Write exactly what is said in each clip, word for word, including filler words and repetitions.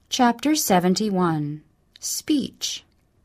Chapter seventy-one. Speech.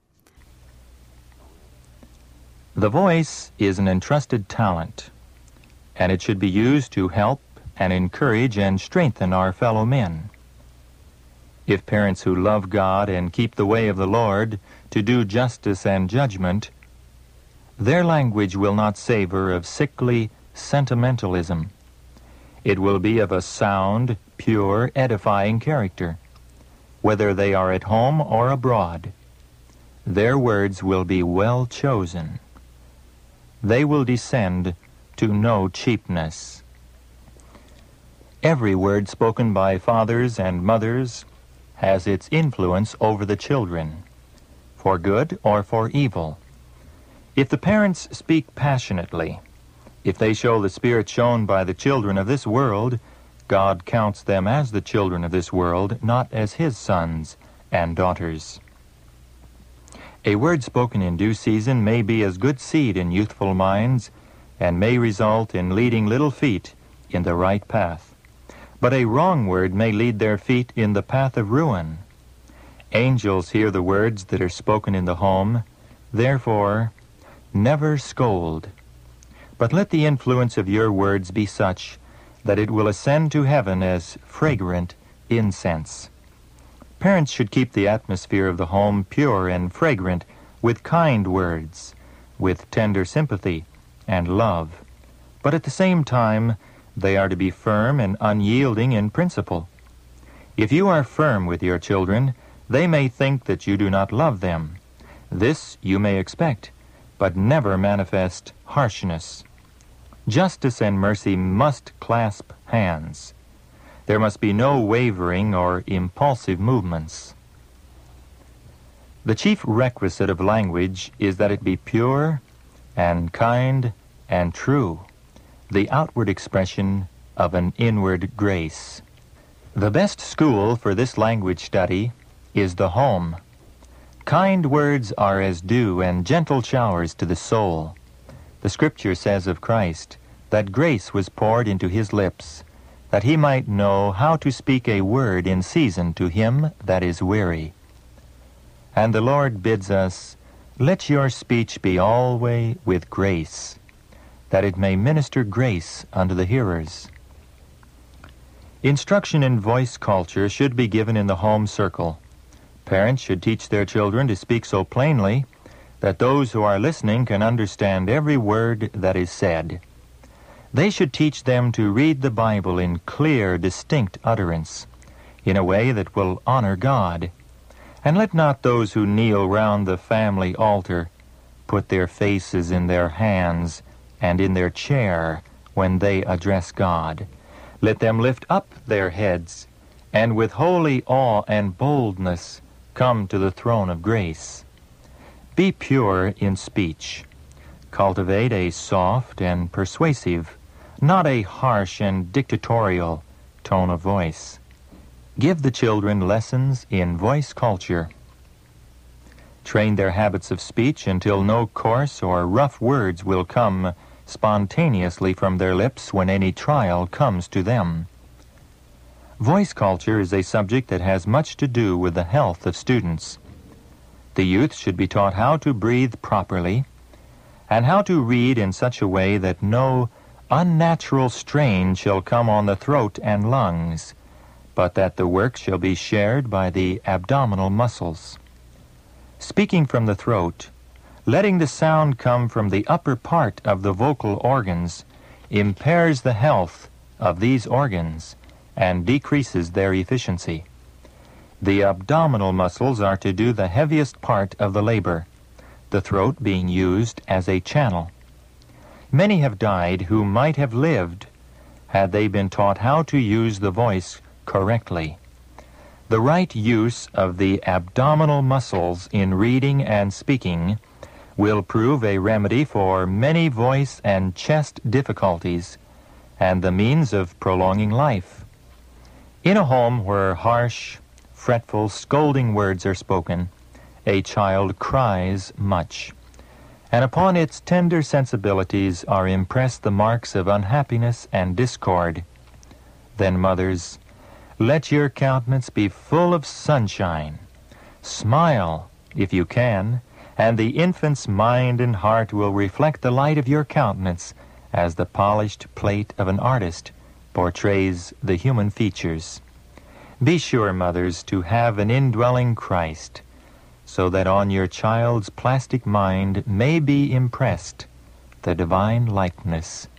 The voice is an entrusted talent, and it should be used to help and encourage and strengthen our fellow men. If parents who love God and keep the way of the Lord to do justice and judgment, their language will not savor of sickly sentimentalism. It will be of a sound, pure, edifying character. Whether they are at home or abroad, their words will be well chosen. They will descend to no cheapness. Every word spoken by fathers and mothers has its influence over the children, for good or for evil. If the parents speak passionately, if they show the spirit shown by the children of this world, God counts them as the children of this world, not as His sons and daughters. A word spoken in due season may be as good seed in youthful minds and may result in leading little feet in the right path. But a wrong word may lead their feet in the path of ruin. Angels hear the words that are spoken in the home. Therefore, never scold. But let the influence of your words be such that it will ascend to heaven as fragrant incense. Parents should keep the atmosphere of the home pure and fragrant with kind words, with tender sympathy and love. But at the same time, they are to be firm and unyielding in principle. If you are firm with your children, they may think that you do not love them. This you may expect, but never manifest harshness. Justice and mercy must clasp hands. There must be no wavering or impulsive movements. The chief requisite of language is that it be pure and kind and true, the outward expression of an inward grace. The best school for this language study is the home. Kind words are as dew and gentle showers to the soul. The Scripture says of Christ that grace was poured into His lips, that He might know how to speak a word in season to him that is weary. And the Lord bids us, let your speech be always with grace, that it may minister grace unto the hearers. Instruction in voice culture should be given in the home circle. Parents should teach their children to speak so plainly that those who are listening can understand every word that is said. They should teach them to read the Bible in clear, distinct utterance, in a way that will honor God. And let not those who kneel round the family altar put their faces in their hands and in their chair when they address God. Let them lift up their heads, and with holy awe and boldness come to the throne of grace. Be pure in speech. Cultivate a soft and persuasive, not a harsh and dictatorial tone of voice. Give the children lessons in voice culture. Train their habits of speech until no coarse or rough words will come spontaneously from their lips when any trial comes to them. Voice culture is a subject that has much to do with the health of students. The youth should be taught how to breathe properly and how to read in such a way that no unnatural strain shall come on the throat and lungs, but that the work shall be shared by the abdominal muscles. Speaking from the throat, letting the sound come from the upper part of the vocal organs, impairs the health of these organs and decreases their efficiency. The abdominal muscles are to do the heaviest part of the labor, the throat being used as a channel. Many have died who might have lived had they been taught how to use the voice correctly. The right use of the abdominal muscles in reading and speaking will prove a remedy for many voice and chest difficulties and the means of prolonging life. In a home where harsh, fretful, scolding words are spoken, a child cries much, and upon its tender sensibilities are impressed the marks of unhappiness and discord. Then, mothers, Let your countenance be full of sunshine. Smile, if you can, and the infant's mind and heart will reflect the light of your countenance as the polished plate of an artist portrays the human features. Be sure, mothers, to have an indwelling Christ, so that on your child's plastic mind may be impressed the divine likeness.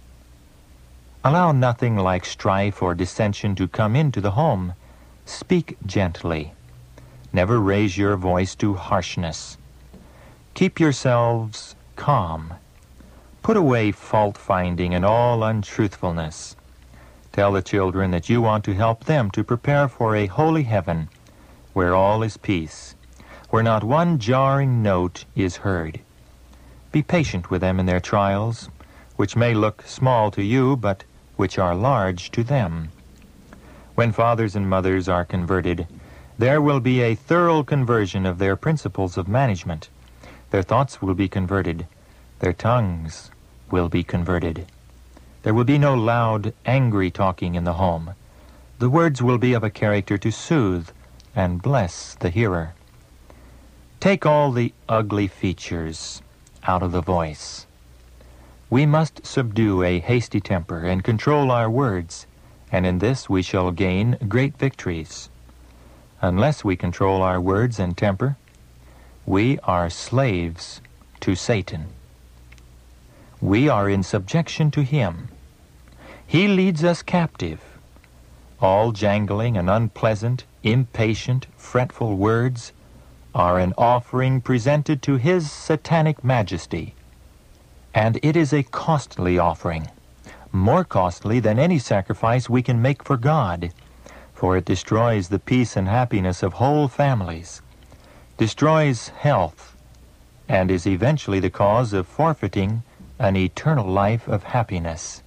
Allow nothing like strife or dissension to come into the home. Speak gently. Never raise your voice to harshness. Keep yourselves calm. Put away fault-finding and all untruthfulness. Tell the children that you want to help them to prepare for a holy heaven where all is peace, where not one jarring note is heard. Be patient with them in their trials, which may look small to you, but which are large to them. When fathers and mothers are converted, there will be a thorough conversion of their principles of management. Their thoughts will be converted. Their tongues will be converted. There will be no loud, angry talking in the home. The words will be of a character to soothe and bless the hearer. Take all the ugly features out of the voice. We must subdue a hasty temper and control our words, and in this we shall gain great victories. Unless we control our words and temper, we are slaves to Satan. We are in subjection to him. He leads us captive. All jangling and unpleasant, impatient, fretful words are an offering presented to his satanic majesty. And it is a costly offering, more costly than any sacrifice we can make for God, for it destroys the peace and happiness of whole families, destroys health, and is eventually the cause of forfeiting an eternal life of happiness.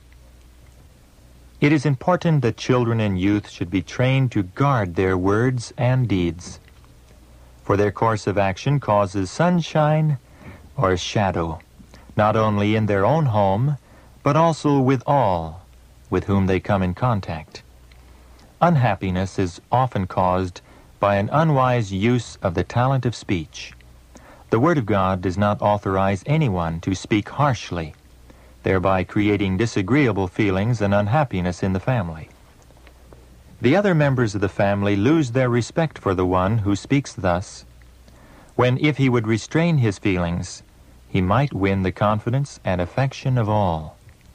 It is important that children and youth should be trained to guard their words and deeds, for their course of action causes sunshine or shadow, not only in their own home, but also with all with whom they come in contact. Unhappiness is often caused by an unwise use of the talent of speech. The Word of God does not authorize anyone to speak harshly, thereby creating disagreeable feelings and unhappiness in the family. The other members of the family lose their respect for the one who speaks thus, when if he would restrain his feelings, he might win the confidence and affection of all.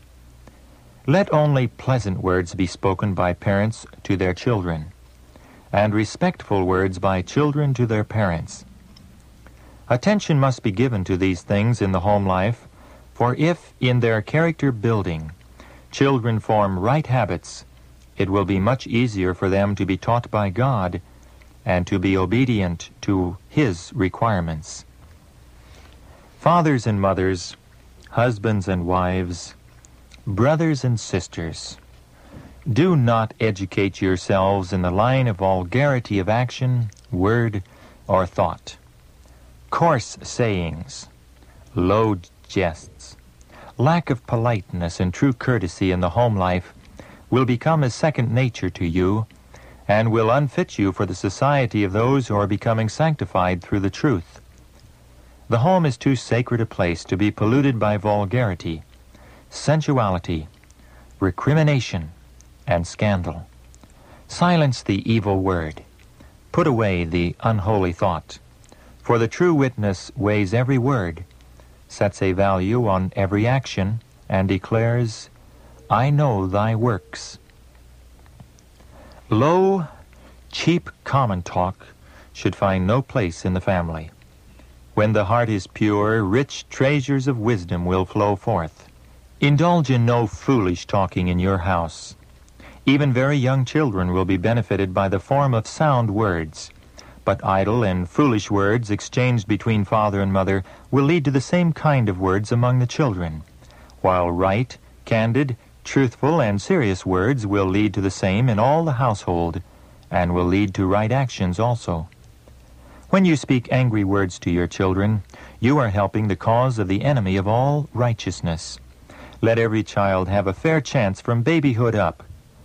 Let only pleasant words be spoken by parents to their children, and respectful words by children to their parents. Attention must be given to these things in the home life, for if, in their character building, children form right habits, it will be much easier for them to be taught by God and to be obedient to His requirements. Fathers and mothers, husbands and wives, brothers and sisters, do not educate yourselves in the line of vulgarity of action, word, or thought. Coarse sayings, low jests, lack of politeness and true courtesy in the home life will become as second nature to you and will unfit you for the society of those who are becoming sanctified through the truth. The home is too sacred a place to be polluted by vulgarity, sensuality, recrimination, and scandal. Silence the evil word. Put away the unholy thought. For the true witness weighs every word, sets a value on every action, and declares, I know thy works. Low, cheap common talk should find no place in the family. When the heart is pure, rich treasures of wisdom will flow forth. Indulge in no foolish talking in your house. Even very young children will be benefited by the form of sound words, but idle and foolish words exchanged between father and mother will lead to the same kind of words among the children, while right, candid, truthful, and serious words will lead to the same in all the household, and will lead to right actions also. When you speak angry words to your children, you are helping the cause of the enemy of all righteousness. Let every child have a fair chance from babyhood up.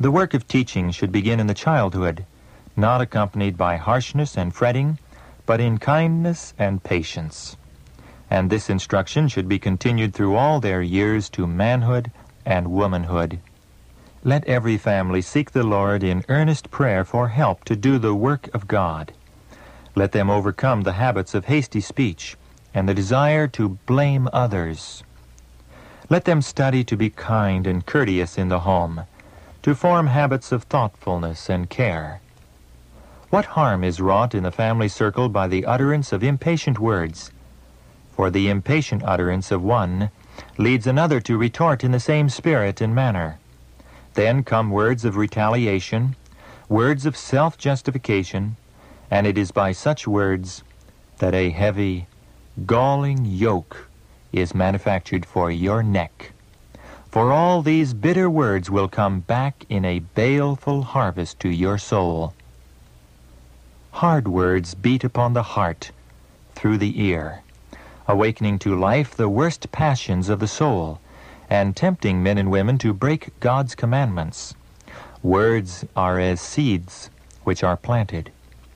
The work of teaching should begin in the childhood, not accompanied by harshness and fretting, but in kindness and patience. And this instruction should be continued through all their years to manhood and womanhood. Let every family seek the Lord in earnest prayer for help to do the work of God. Let them overcome the habits of hasty speech and the desire to blame others. Let them study to be kind and courteous in the home, to form habits of thoughtfulness and care. What harm is wrought in the family circle by the utterance of impatient words? For the impatient utterance of one leads another to retort in the same spirit and manner. Then come words of retaliation, words of self-justification, and it is by such words that a heavy, galling yoke is manufactured for your neck. For all these bitter words will come back in a baleful harvest to your soul. Hard words beat upon the heart through the ear, awakening to life the worst passions of the soul, and tempting men and women to break God's commandments. Words are as seeds which are planted.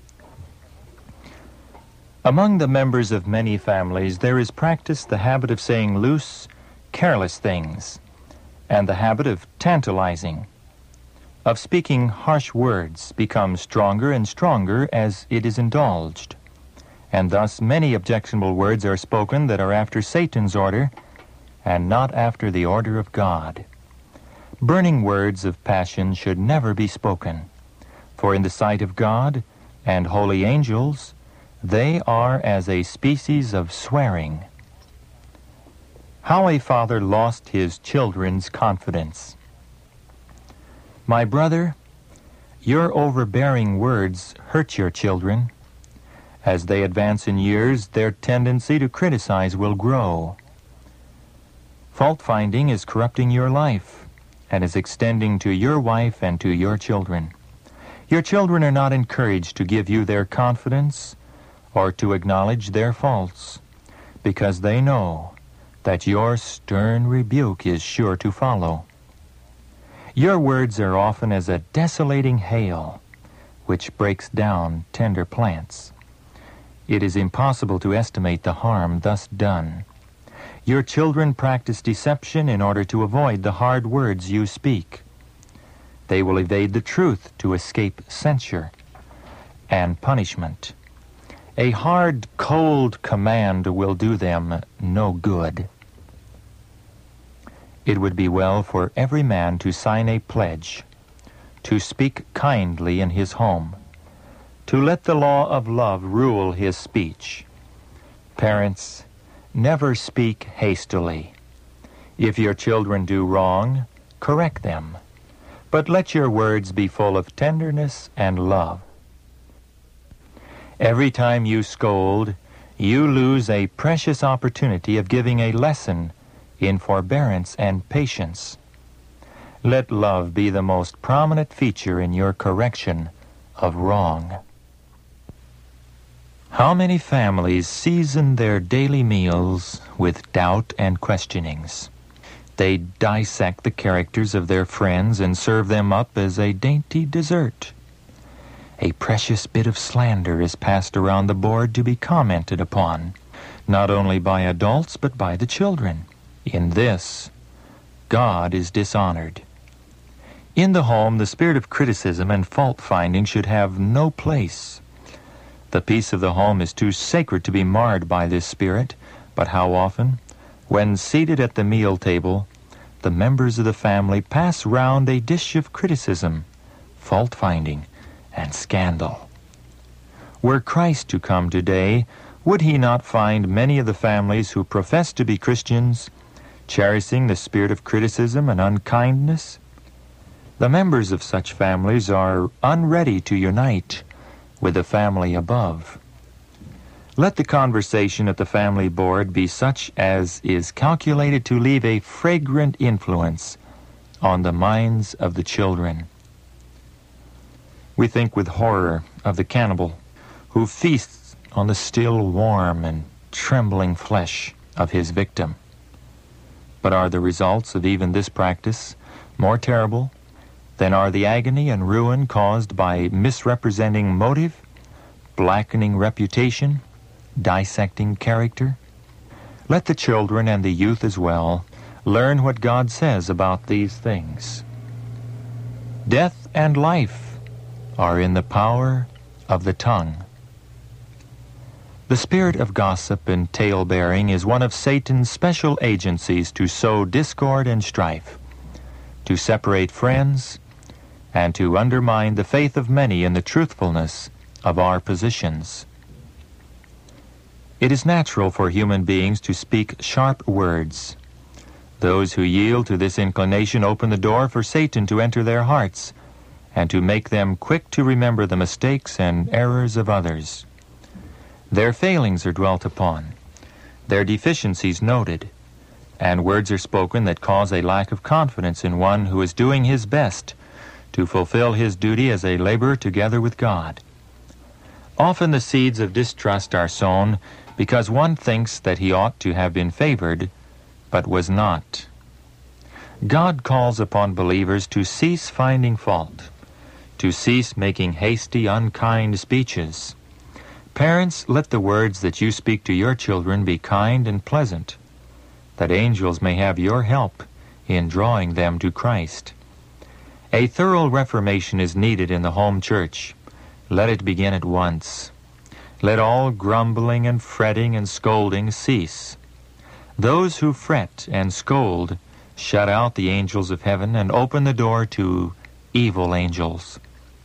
Among the members of many families, there is practiced the habit of saying loose, careless things, and the habit of tantalizing, of speaking harsh words, becomes stronger and stronger as it is indulged. And thus many objectionable words are spoken that are after Satan's order, and not after the order of God. Burning words of passion should never be spoken, for in the sight of God and holy angels, they are as a species of swearing. How a father lost his children's confidence. My brother, your overbearing words hurt your children. As they advance in years, their tendency to criticize will grow. Fault-finding is corrupting your life and is extending to your wife and to your children. Your children are not encouraged to give you their confidence or to acknowledge their faults, because they know that your stern rebuke is sure to follow. Your words are often as a desolating hail, which breaks down tender plants. It is impossible to estimate the harm thus done. Your children practice deception in order to avoid the hard words you speak. They will evade the truth to escape censure and punishment. A hard, cold command will do them no good. It would be well for every man to sign a pledge, to speak kindly in his home, to let the law of love rule his speech. Parents, never speak hastily. If your children do wrong, correct them, but let your words be full of tenderness and love. Every time you scold, you lose a precious opportunity of giving a lesson in forbearance and patience. Let love be the most prominent feature in your correction of wrong. How many families season their daily meals with doubt and questionings? They dissect the characters of their friends and serve them up as a dainty dessert. A precious bit of slander is passed around the board to be commented upon, not only by adults but by the children. In this, God is dishonored. In the home, the spirit of criticism and fault-finding should have no place. The peace of the home is too sacred to be marred by this spirit, but how often, when seated at the meal table, the members of the family pass round a dish of criticism, fault-finding, and scandal. Were Christ to come today, would he not find many of the families who profess to be Christians cherishing the spirit of criticism and unkindness? The members of such families are unready to unite with the family above. Let the conversation at the family board be such as is calculated to leave a fragrant influence on the minds of the children. We think with horror of the cannibal who feasts on the still warm and trembling flesh of his victim. But are the results of even this practice more terrible Then are the agony and ruin caused by misrepresenting motive, blackening reputation, dissecting character? Let the children and the youth as well learn what God says about these things. Death and life are in the power of the tongue. The spirit of gossip and tale-bearing is one of Satan's special agencies to sow discord and strife, to separate friends, and to undermine the faith of many in the truthfulness of our positions. It is natural for human beings to speak sharp words. Those who yield to this inclination open the door for Satan to enter their hearts and to make them quick to remember the mistakes and errors of others. Their failings are dwelt upon, their deficiencies noted, and words are spoken that cause a lack of confidence in one who is doing his best to fulfill his duty as a laborer together with God. Often the seeds of distrust are sown because one thinks that he ought to have been favored, but was not. God calls upon believers to cease finding fault, to cease making hasty, unkind speeches. Parents, let the words that you speak to your children be kind and pleasant, that angels may have your help in drawing them to Christ. A thorough reformation is needed in the home church. Let it begin at once. Let all grumbling and fretting and scolding cease. Those who fret and scold shut out the angels of heaven and open the door to evil angels.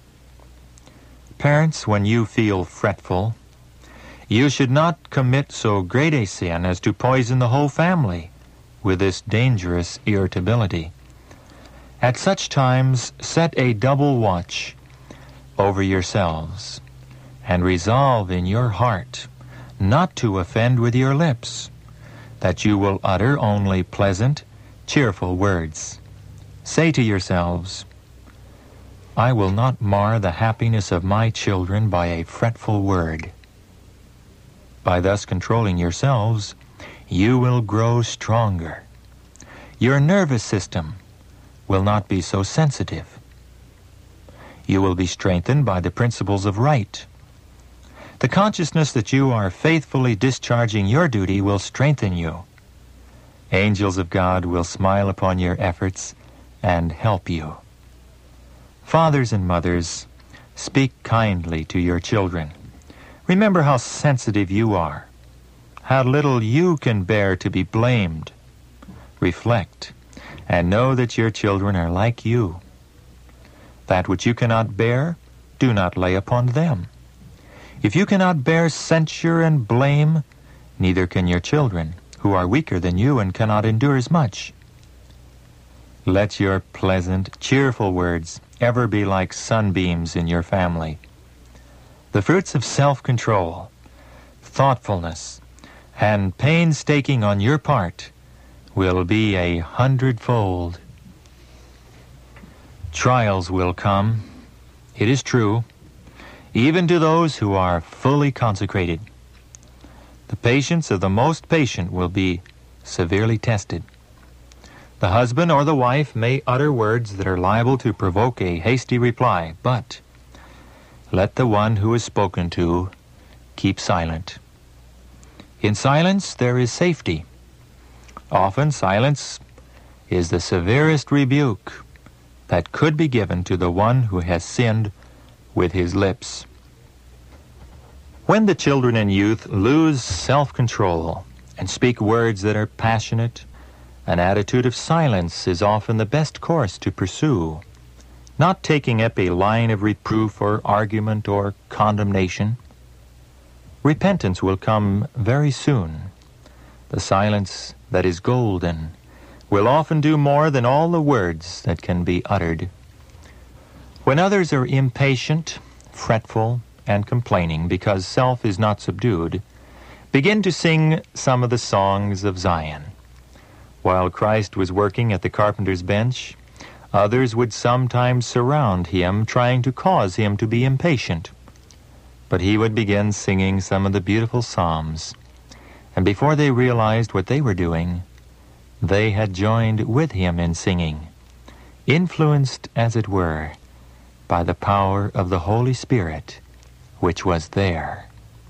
Parents, when you feel fretful, you should not commit so great a sin as to poison the whole family with this dangerous irritability. At such times, set a double watch over yourselves, and resolve in your heart not to offend with your lips, that you will utter only pleasant, cheerful words. Say to yourselves, I will not mar the happiness of my children by a fretful word. By thus controlling yourselves, you will grow stronger. Your nervous system will not be so sensitive. You will be strengthened by the principles of right. The consciousness that you are faithfully discharging your duty will strengthen you. Angels of God will smile upon your efforts and help you. Fathers and mothers, speak kindly to your children. Remember how sensitive you are, how little you can bear to be blamed. Reflect, and know that your children are like you. That which you cannot bear, do not lay upon them. If you cannot bear censure and blame, neither can your children, who are weaker than you and cannot endure as much. Let your pleasant, cheerful words ever be like sunbeams in your family. The fruits of self-control, thoughtfulness, and painstaking on your part will be a hundredfold. Trials will come, it is true, even to those who are fully consecrated. The patience of the most patient will be severely tested. The husband or the wife may utter words that are liable to provoke a hasty reply, but let the one who is spoken to keep silent. In silence there is safety. Often silence is the severest rebuke that could be given to the one who has sinned with his lips. When the children and youth lose self-control and speak words that are passionate, an attitude of silence is often the best course to pursue, not taking up a line of reproof or argument or condemnation. Repentance will come very soon. The silence that is golden will often do more than all the words that can be uttered. When others are impatient, fretful, and complaining because self is not subdued, begin to sing some of the songs of Zion. While Christ was working at the carpenter's bench, others would sometimes surround him, trying to cause him to be impatient. But he would begin singing some of the beautiful psalms, and before they realized what they were doing, they had joined with him in singing. influenced, as it were, by the power of the Holy Spirit, which was there.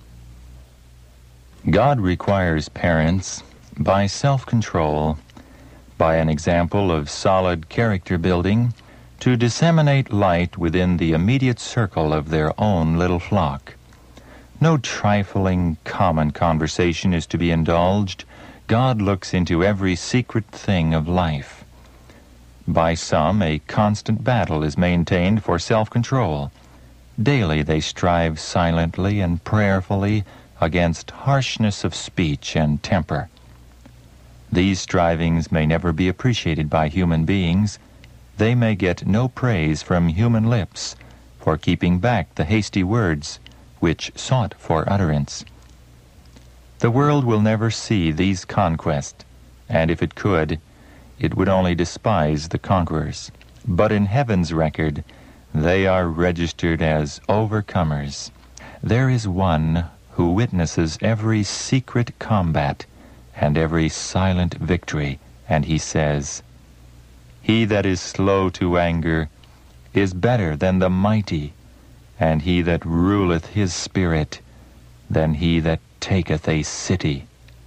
God requires parents, by self-control, by an example of solid character building, to disseminate light within the immediate circle of their own little flock. No trifling, common conversation is to be indulged. God looks into every secret thing of life. By some, a constant battle is maintained for self-control. Daily they strive silently and prayerfully against harshness of speech and temper. These strivings may never be appreciated by human beings. They may get no praise from human lips for keeping back the hasty words which sought for utterance. The world will never see these conquests, and if it could, it would only despise the conquerors. But in heaven's record, they are registered as overcomers. There is one who witnesses every secret combat and every silent victory, and he says, "He that is slow to anger is better than the mighty, and he that ruleth his spirit than he that taketh a city."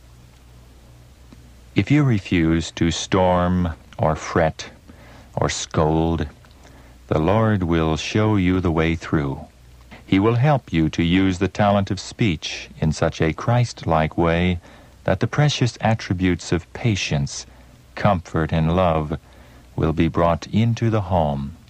If you refuse to storm or fret or scold, the Lord will show you the way through. He will help you to use the talent of speech in such a Christ-like way that the precious attributes of patience, comfort, and love will be brought into the home.